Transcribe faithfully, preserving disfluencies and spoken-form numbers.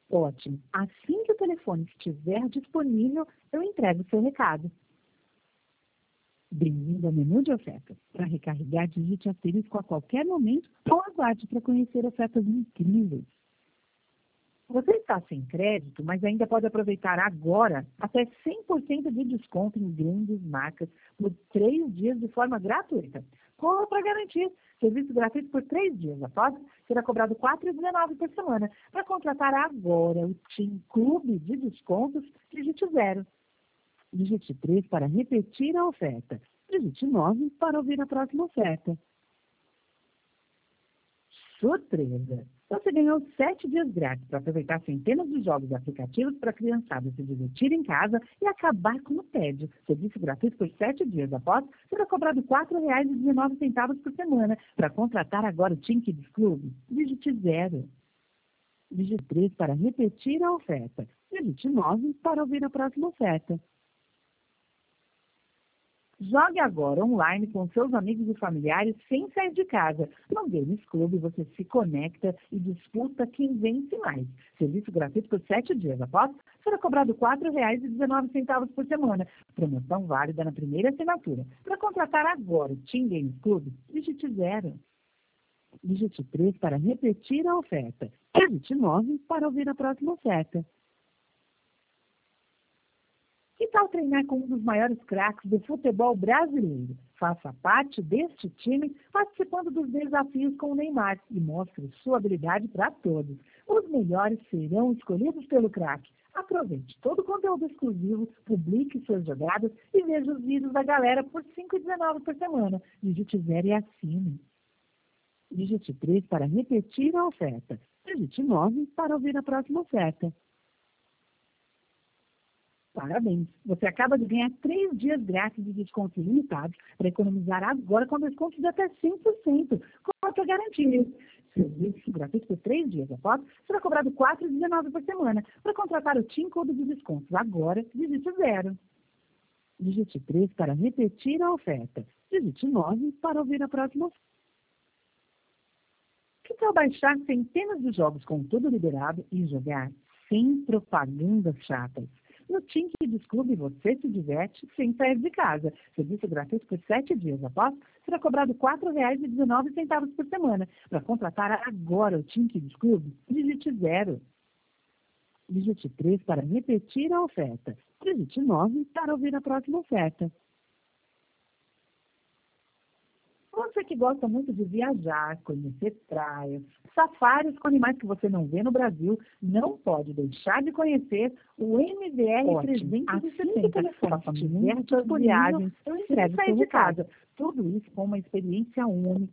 Ótimo. Assim que o telefone estiver disponível, eu entrego o seu recado. Bem-vindo ao menu de ofertas. Para recarregar, digite asterisco a qualquer momento ou aguarde para conhecer ofertas incríveis. Você está sem crédito, mas ainda pode aproveitar agora até cem por cento de desconto em grandes marcas por três dias de forma gratuita. Corra para garantir. Serviço gratuito por três dias. Após, será cobrado quatro reais e dezenove centavos por semana. Para contratar agora o TIM Clube de Descontos, digite zero. Digite três para repetir a oferta. Digite nove para ouvir a próxima oferta. Surpresa! Você ganhou sete dias grátis para aproveitar centenas de jogos e aplicativos para criançadas se divertir em casa e acabar com o tédio. Serviço gratuito por sete dias. Após, será cobrado quatro reais e dezenove centavos por semana. Para contratar agora o TIM Kids Club, digite zero. Digite três para repetir a oferta. Digite nove para ouvir a próxima oferta. Jogue agora online com seus amigos e familiares sem sair de casa. No Games Club você se conecta e disputa quem vence mais. Serviço gratuito por sete dias. Após, será cobrado quatro reais e dezenove centavos por semana. Promoção válida na primeira assinatura. Para contratar agora o TIM Games Club, digite zero. Digite três para repetir a oferta. Digite nove para ouvir a próxima oferta. Que tal treinar com um dos maiores craques do futebol brasileiro? Faça parte deste time participando dos desafios com o Neymar e mostre sua habilidade para todos. Os melhores serão escolhidos pelo craque. Aproveite todo o conteúdo exclusivo, publique suas jogadas e veja os vídeos da galera por cinco reais e dezenove centavos por semana. Digite zero e assine. Digite três para repetir a oferta. Digite nove para ouvir a próxima oferta. Parabéns! Você acaba de ganhar três dias grátis de descontos ilimitados para economizar agora com descontos de até cem por cento. Quanto a garantia? Serviço gratuito por três dias. Após, será cobrado quatro reais e dezenove centavos por semana. Para contratar o TIM Clube de Descontos agora, digite zero. Digite três para repetir a oferta. Digite nove para ouvir a próxima oferta. Que tal baixar centenas de jogos com tudo liberado e jogar sem propagandas chatas? No TIM Kids Club você se diverte sem sair de casa. Serviço gratuito por sete dias. Após, será cobrado quatro reais e dezenove centavos por semana. Para contratar agora o TIM Kids Club, digite zero. Digite três para repetir a oferta. Digite nove para ouvir a próxima oferta. Você que gosta muito de viajar, conhecer praias, safaris com animais que você não vê no Brasil, não pode deixar de conhecer o M V R trezentos e sessenta. Faça muitas viagens, eu entrego seu de casa. Tudo isso com uma experiência única.